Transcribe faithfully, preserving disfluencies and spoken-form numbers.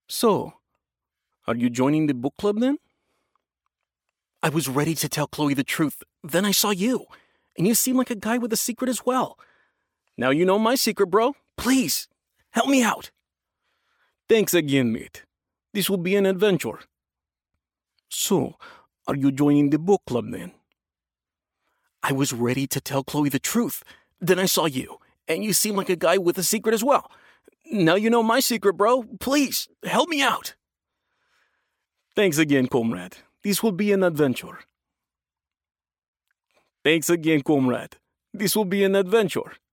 So, are you joining the book club then? I was ready to tell Chloe the truth. Then I saw you, and you seem like a guy with a secret as well. Now you know my secret, bro. Please, help me out. Thanks again, mate. This will be an adventure. So, are you joining the book club then? I was ready to tell Chloe the truth. Then I saw you, and you seem like a guy with a secret as well. Now you know my secret, bro. Please, help me out. Thanks again, comrade. This will be an adventure. Thanks again, comrade. This will be an adventure.